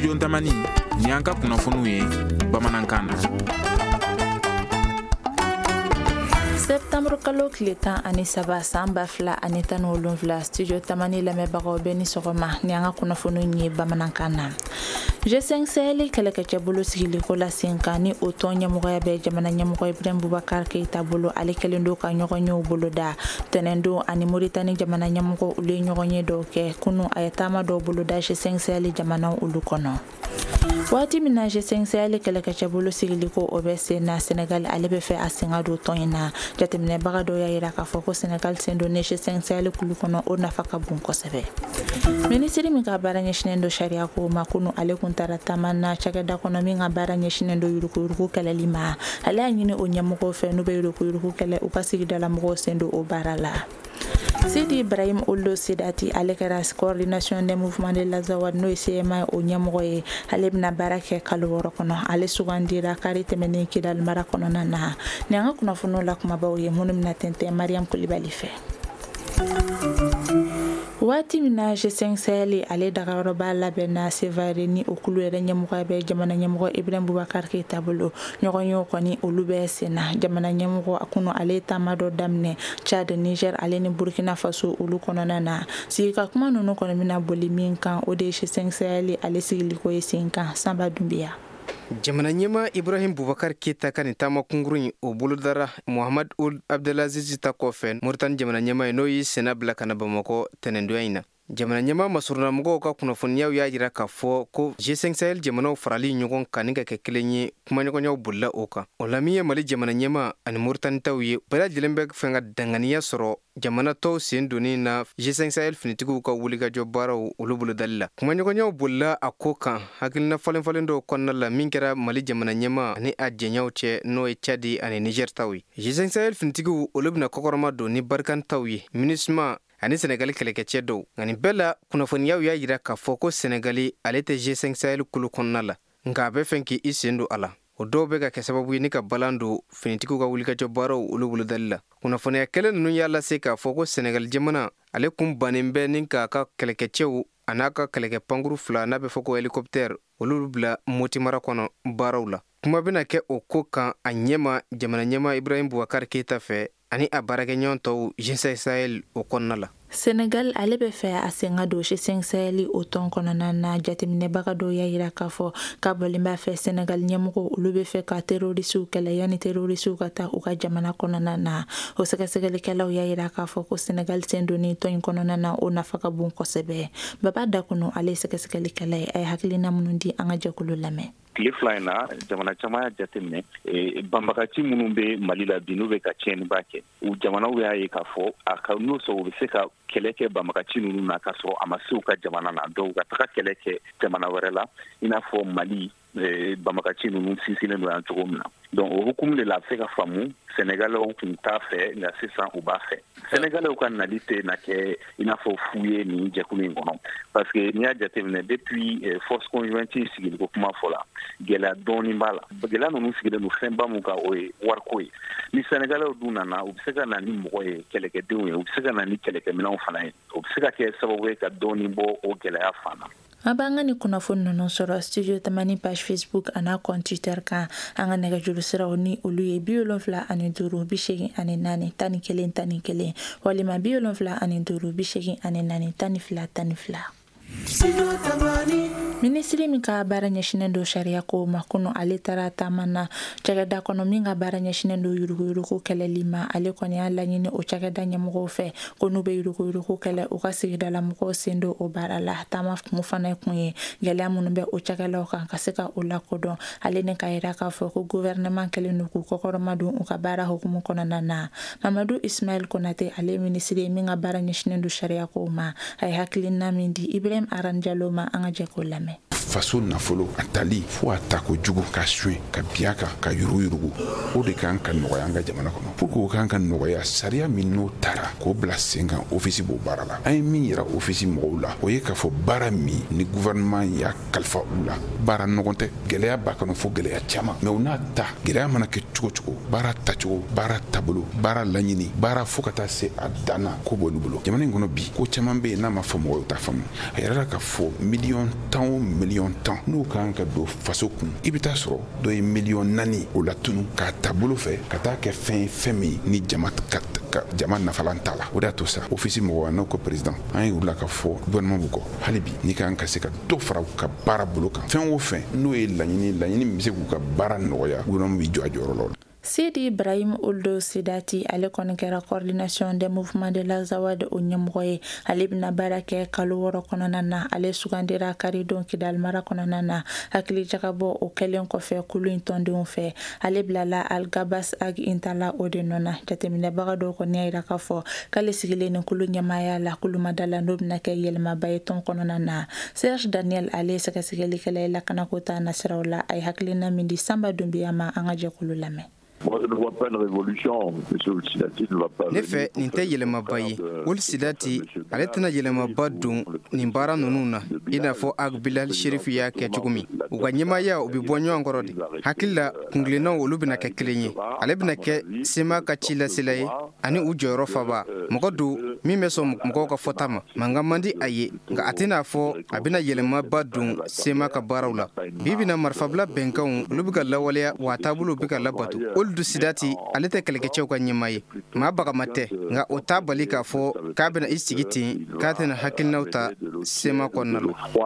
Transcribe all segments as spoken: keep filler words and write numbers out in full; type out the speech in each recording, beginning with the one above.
studio Tamani ni an ka kunnafoniw ye bamanankan na. Septembre kalo tile tan ani saba san ba fila ani tan ni wolonwula studio Tamani lamɛnbagaw bɛɛ ni sɔgɔma ni an ka kunnafoniw ye bamanankan na. G cinq Sahel kɛlɛkɛcɛ bolo sigili ko la sen kan ni o tɔn ɲɛmɔgɔya bɛ jamana ɲɛmɔgɔ Ibrahim Boubacar Keita bolo ale kɛlen don ka ɲɔgɔn yew bolo da tɛnɛndon ani Mauritanie jamana ɲɛmɔgɔ olu ye ɲɔgɔn ye dɔw kɛ kunu a ye taama dɔw bolo da G cinq Sahel jamanaw olu kɔnɔ. Waati min na G cinq Sahel kɛlɛkɛcɛ bolo sigili ko o bɛ sen na Senegal ale bɛ fɛ a sen ka don tɔn in na. Jateminɛbaga dɔw y'a jira k'a fɔ ko Senegal sen don G cinq Sahel kulu kɔnɔ o nafa ka bon kosɛbɛ. Minisiri min ka baara ɲɛsinnen don sariya ko ma kunu ale kun taara taama na cakɛda kɔnɔ min ka baara ɲɛsinnen don yuruguyurugu kɛlɛli ma. Ale y'a ɲini o ɲɛmɔgɔw fɛ n'u bɛ yuruguyurugu kɛlɛ u ka sigidala mɔgɔw sen don o baara la. Sidi Ibrahim Olo Sedati ale kɛra coordination des mouvements de l'Azawad n'o ye C M A o ɲɛmɔgɔ ye ale bɛna baara kɛ kalo wɔɔrɔ kɔnɔ ale sugandira kari tɛmɛnen Kidal mara kɔnɔna na ni an ka kunnafoniw la kumabaw ye minnu bɛna tɛntɛn Mariam Kulibali fɛ. Waati min na G cinq Sahel ale dagayɔrɔba labɛnna Sevare ni o kulu yɛrɛ ɲɛmɔgɔ bɛ jamana ɲɛmɔgɔ Ibrahim Boubacar Keita bolo ɲɔgɔn yew kɔni olu bɛ sen na jamana ɲɛmɔgɔ a kunu ale taama dɔ daminɛ Chad, Niger ale ni Burkina Faso olu kɔnɔna na sigika kuma ninnu kɔni bɛna boli min kan o de ye G cinq Sahel ale sigiliko ye sen kan Sanba Dumbiya. Jamana ɲɛma Ibrahim Boubacar Keita ka nin taama kunkurun o bolodara Mohamed Ould Abdelaziz ta kɔfɛ Mauritanie jamana ɲɛma ye n'o y'i senna bila ka na Bamakɔ tɛnɛndonya in na. Jamana ɲɛma masurunamɔgɔw ka kunnafoniyaw y'a jira k'a fɔ ko G cinq Sahel jamanaw farali ɲɔgɔn kan ni ka kɛ kelen ye kumaɲɔgɔnyaw bolila o kan. O la min ye Mali jamana ɲɛma ani Mauritanie taw ye bɛɛ lajɛlen bɛ fɛn ka danganiya sɔrɔ jamana tɔw sen donni na G cinq Sahel finitigiw ka wulikajɔ baaraw olu bolodali la. Kumaɲɔgɔnyaw bolila a ko kan hakilina falenfalen dɔw kɔnɔna la min kɛra Mali jamana ɲɛma ani a jɛɲaw cɛ n'o ye Chadi ani Niger taw ye. G cinq Sahel finitigiw olu bɛna kɔkɔrɔma don ni Barkan taw ye MINUSMA ani Senegal kɛlɛkɛcɛ dɔw nka nin bɛɛ la kunnafoniyaw y'a jira k'a fɔ ko Senegali ale tɛ G cinq Sahel kulu kɔnɔna la nka a bɛ fɛn k'i sen don a la. O dɔw bɛ ka kɛ sababu ye ni ka balan don finitigiw ka wulikajɔ baaraw olu bolodali la. Kunnafoniya kɛlɛ ninnu y'a lase k'a fɔ ko Senegal jamana ale kun bannen bɛ ni k'a ka kɛlɛkɛcɛw a n'a ka kɛlɛkɛ pankuru fila n'a bɛ fɔ ko helicoptère olu bila Moti mara kɔnɔ baaraw la. Kuma bɛna kɛ o ko kan a ɲɛma jamana ɲɛma Ibrahim Boubacar Keita fɛ ani a baarakɛɲɔgɔn tɔw G cinq Sahel o kɔnɔna la. Senegal ale bɛ fɛ a sen ka don G cinq Sahel o tɔn kɔnɔna na jateminɛbaga dɔw y'a jira k'a fɔ k'a bɔlen b'a fɛ Senegal ɲɛmɔgɔ olu bɛ fɛ ka terrorisiw kɛlɛ yanni terrorisiw ka taa u ka jamana kɔnɔna na. O sɛgɛsɛgɛlikɛlaw y'a jira k'a fɔ ko Senegal sen donni tɔn in kɔnɔna na o nafa ka bon kosɛbɛ. Baba Dakunu ale sɛgɛsɛgɛlikɛla ye a ye hakilina minnu di an ka jɛkulu lamɛn. Tile fila in na jamana caman y'a jateminɛ banbagaci minnu bɛ Mali la bi n'u bɛ ka tiɲɛniba kɛ u jamanaw y'a ye k'a fɔ a ka n'o sɔrɔ u bɛ se ka kɛlɛ kɛ banbagaci ninnu na k'a sɔrɔ a ma se u ka jamana na dɔw ka taga kɛlɛ kɛ jamana wɛrɛ la i n'a fɔ Mali banbagaci ninnu sinsinnen don yan cogo min na. Donc o hukumu de la a bɛ se ka faamu Sénégalais tun t'a fɛ nka sisan u b'a fɛ. Sénégalais ka nali tɛ na kɛ i n'a fɔ fu ye nin jɛkulu in kɔnɔ parce que n'i y'a jateminɛ depuis force conjointe sigiliko kuma fɔ la gɛlɛya dɔɔni b'a la. Gɛlɛya ninnu sigilen don fɛnba min kan o ye wariko ye. Ni Sénégalais dun nana u bɛ se ka na ni mɔgɔ ye kɛlɛkɛdenw ye u bɛ se ka na ni kɛlɛkɛminɛnw fana ye o bɛ se ka kɛ sababu ye ka dɔɔni bɔ o gɛlɛya fan na. An b'an ka ni kunnafoni ninnu sɔrɔ studio Tamani page Facebook a n'a compte Twitter kan an ka nɛgɛjuru siraw ni olu ye bi wolonwula ani duuru bi seegin ani naani tan ni kelen tan ni kelen walima bi wolonwula ani duuru bi seegin ani naani tan ni fila tan ni fila. Minisiri min ka baara ɲɛsinnen don sariya ko ma kunu ale taara taama na cakɛda kɔnɔ min ka baara ɲɛsinnen don yuruguyurugu kɛlɛli ma ale kɔni y'a laɲini o cakɛda ɲɛmɔgɔw fɛ ko n'u bɛ yuruguyurugu kɛlɛ u ka sigidala mɔgɔw sen don o baara la taama kun fana kun ye gɛlɛya minnu bɛ o cakɛlaw kan ka se ka o lakodɔn ale ni ka yira k'a fɔ ko gouvernement kɛlen don k'u kɔkɔrɔma don u ka baara hukumu kɔnɔna na. Mamadou Ismail Konate ale minisiri min ka baara ɲɛsinnen don sariya ko ma a ye hakilina min di Ibrahim Aran Diallo ma an ka jɛ k'o lamɛn. Faso nafolo a tali fo a ta ko jugu ka suɲɛ ka biya kan ka yuruguyurugu o de kan ka nɔgɔya an ka jamana kɔnɔ pour que o kan ka nɔgɔya sariya min n'o taara k'o bila sen kan ofisi b'o baara la an ye min yira ofisi mɔgɔw la o ye k'a fɔ baara min ni gouvernement y'a kalifa u la baara nɔgɔn tɛ gɛlɛya b'a kɔnɔ fo gɛlɛya caman mais u n'a ta gɛlɛya mana kɛ cogo cogo baara tacogo baara taabolo baara laɲini baara fo ka taa se a danna ko b'olu bolo jamana in kɔnɔ bi ko caman bɛ yen n'a ma fɔ mɔgɔw t'a faamu a yɛrɛ la ka fɔ miliyɔn tan o miliyɔn tan n'u kan ka don faso kun i bɛ taa sɔrɔ dɔ ye miliyɔn naani o la tunu k'a taabolo fɛ ka taa kɛ fɛn ye fɛn min ni jama ka ka jama nafalan t'a la o de y'a to sa ofisi mɔgɔ n'o ko président an ye wula ka fɔ gouvernement b'u kɔ hali bi ni kan ka se ka dɔ fara u ka baara bolo kan fɛn o fɛn n'o ye laɲini laɲini min bɛ se k'u ka baara nɔgɔya gouvernement bɛ jɔ a jɔyɔrɔ la. Sidi Ibrahim Oldo Sidati ale kɔni kɛra coordination des mouvements de la Zawad o ɲɛmɔgɔ ye ale bɛna baara kɛ kalo wɔɔrɔ kɔnɔna na ale sugandira Karidon Kidal mara kɔnɔna na hakili jagabɔ o kɛlen kɔfɛ kulu in tɔndenw fɛ ale bilala Algabas Ag Intala o de nɔ na jateminɛbaga dɔw kɔni y'a yira k'a fɔ k'ale sigilen ni kulu ɲɛmaaya la kulu madala n'o bɛna kɛ yɛlɛmaba ye tɔn kɔnɔna na Serge Daniel ale sɛgɛsɛgɛlikɛla ye lakanako ta nasiraw la a ye hakilina min di Samba Dumbiya ma an ka jɛkulu lamɛn. Ne fɛ nin tɛ yɛlɛmaba ye Ol Sidati ale tɛna yɛlɛmaba don nin baara ninnu na i n'a fɔ Ag Bilal Sherifu y'a kɛ cogo min u ka ɲɛmaaya u bɛ bɔ ɲɔgɔn kɔrɔ de hakili la kungilennaw olu bɛna kɛ kelen ye ale bɛna kɛ sema ka ci lasela ye ani u jɔyɔrɔ faba mɔgɔ don min bɛ sɔn mɔgɔw ka fɔta ma mankan man di a ye nka a tɛna fɔ a bɛna yɛlɛmaba don sema ka baaraw la bi bɛna marifabila bɛnkanw olu bɛ ka lawaleya wa taabolo bɛ ka labato Oldu Sidati ale tɛ kɛlɛkɛcɛw ka ɲɛmaa ye maa bagama tɛ nka o t'a bali k'a fɔ k'a bɛna i sigi ten k'a tɛna hakilinaw ta sema kɔnɔna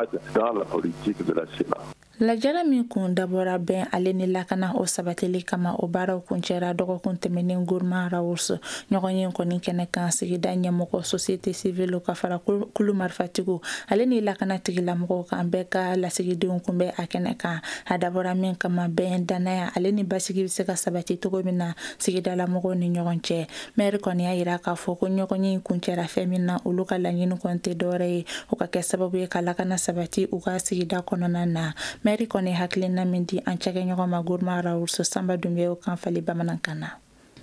la. Lajara min kun dabɔra bɛn ale ni lakana o sabatili kama o baaraw kuncɛra dɔgɔkun tɛmɛnen Gourma Raoult ɲɔgɔn ye kɔni kɛnɛ kan sigida ɲɛmɔgɔ société civile ka fara kulu marifatigiw ale ni lakana tigilamɔgɔw kan bɛɛ ka lasigidenw kun bɛ a kɛnɛ kan a dabɔra min kama bɛn danaya ale ni basigi bɛ se ka sabati cogo min na sigidalamɔgɔw ni ɲɔgɔn cɛ maire kɔni y'a yira k'a fɔ ko ɲɔgɔn ye kuncɛra fɛn min na olu ka laɲini kɔni tɛ dɔwɛrɛ ye o ka kɛ sababu ye ka lakana sabati u ka sigida kɔnɔna na maire kɔni hakilina min di an cɛkɛ ɲɔgɔn ma Gourma Raoult Samba Dumbiya kan fali bamanankan na.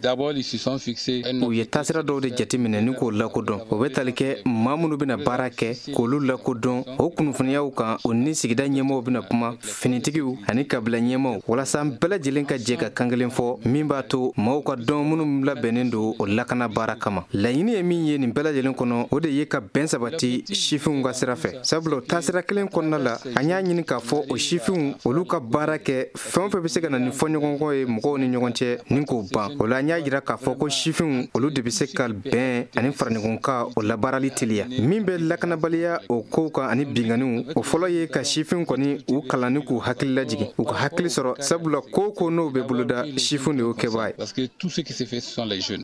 u ye taasira dɔw de jateminɛ ni k'o lakodɔn o bɛ tali kɛ maa minnu bɛna baara kɛ k'olu lakodɔn o kunnafoniyaw kan o ni sigida ɲɛmɔgɔw bɛna kuma finitigiw ani kabila ɲɛmɔgɔw walasa an bɛɛ lajɛlen ka jɛ ka kan kelen fɔ min b'a to maaw ka dɔn minnu labɛnnen don o lakana baara kama laɲini ye min ye nin bɛɛ lajɛlen kɔnɔ o de ye ka bɛn sabati sifinw ka sira fɛ sabula taasira kelen kɔnɔna la an y'a ɲini k'a fɔ o sifinw olu ka baara kɛ fɛn o fɛn bɛ se ka na ni fɔɲɔgɔnkɔ ye mɔgɔw ni ɲɔgɔn cɛ ni k'o ban o la an y'a yira k'a fɔ ko sifinw olu de bɛ se ka bɛn ani faraɲɔgɔnkan o labaarali teliya min bɛ lakanabaliya o kow kan ani binganiw o fɔlɔ ye ka sifinw kɔni u kalan ni k'u hakili lajigi u ka hakili sɔrɔ sabula ko ko n'o bɛ boloda sifinw de y'o kɛbaa ye.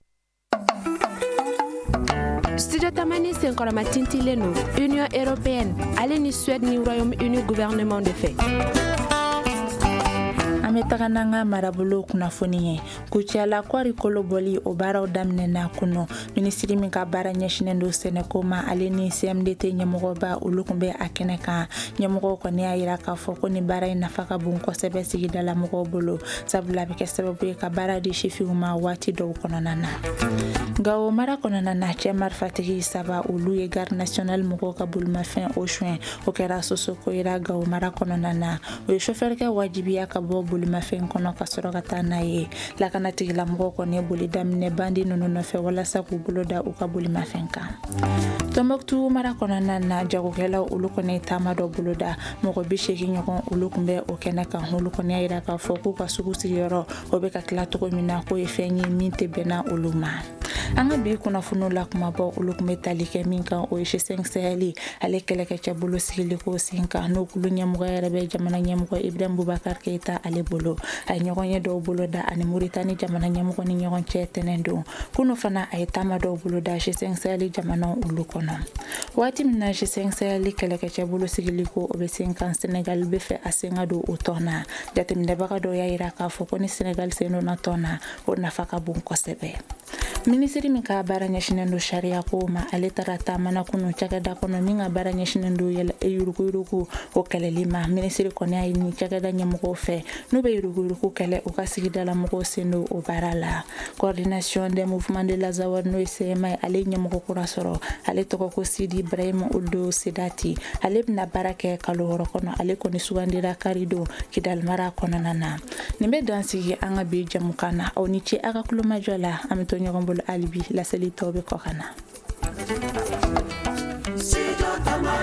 Studio Tamani senkɔrɔma tintilen no Union Européenne ale ni Suède ni Royaume-Uni gouvernement de fait. An bɛ taga n'an ka marabolo kunnafoni ye kucala kwari kolobɔli o baaraw daminɛna kunɔ minisiri min ka baara ɲɛsinen don sɛnɛko ma ale ni C M D T ɲɛmɔgɔba olu kun bɛ a kɛnɛ kan ɲɛmɔgɔw kɔni y'a yira k'a fɔ ko ni baara in nafa ka bon kosɛbɛ sigidala mɔgɔw bolo sabula a bɛ kɛ sababu ye ka baara di sifinw ma waati dɔw kɔnɔna na Gao mara kɔnɔna na cɛ marifatigi saba olu ye garde nationale mɔgɔw ka bolimafɛn o soin o kɛra sosoko yira Gao mara kɔnɔna na o ye chauffeur kɛ wajibiya ka bɔ bolimafɛn kɔnɔ ka sɔrɔ ka taa n'a ye lakana tigilamɔgɔw kɔni ye boli daminɛ bandi ninnu nɔfɛ walasa k'u bolo da u ka bolimafɛn kan Tombouctou mara kɔnɔna na jagokɛlaw olu kɔni ye taama dɔ bolo da mɔgɔ bi seegin ɲɔgɔn olu kun bɛ o kɛnɛ kan olu kɔni y'a yira k'a fɔ k'u ka sugu sigiyɔrɔ o bɛ ka tila cogo min na k'o ye fɛn ye min tɛ bɛnna olu ma an ka bi kunnafoniw la kumabɔ olu kun bɛ tali kɛ min kan o ye G cinq Sahel ale kɛlɛkɛcɛ bolo sigili ko sen kan n'o kulu ɲɛmɔgɔ yɛrɛ bɛ jamana ɲɛmɔgɔ Ibrahim Boubacar Keita ale bolo a ye ɲɔgɔn ye dɔw bolo da ani Mauritanie jamana ɲɛmɔgɔ ni ɲɔgɔn cɛ tɛnɛn don kunu fana a ye taama dɔw bolo da G cinq Sahel jamanaw olu kɔnɔ waati min na G cinq Sahel kɛlɛkɛcɛ bolo sigili ko o bɛ sen kan Senegal bɛ fɛ a sen ka don o tɔn na jateminɛbaga dɔw y'a yira k'a fɔ ko ni Senegal sen donna tɔn na o nafa ka bon kosɛbɛ minisiri min ka baara ɲɛsinen do sariya ko ma ale tara taamana kunu cakɛda kɔnɔ min ka baara ɲɛsinen do yuruguyurugu o kɛlɛli ma minisiri kɔni a ye ni cakɛda ɲɛmɔgɔw fɛ n'u bɛ yuruguyurugu kɛlɛ u ka sigidala mɔgɔw sen do o baara la coordination des mouvements de la Zawad n'o ye C M A ale ɲɛmɔgɔ kura sɔrɔ ale tɔgɔ ko Sidi Ibrahim Oldo Sedati ale bɛna baara kɛ kalo wɔɔrɔ kɔnɔ ale kɔni sugandira Karido Kidal mara kɔnɔna na nin bɛ dansigi an ka bi jamukan na aw ni ce a ka kulomajɔ la an bɛ to ɲɔgɔn bolo alibi laseli tɔw bɛ kɔ ka na.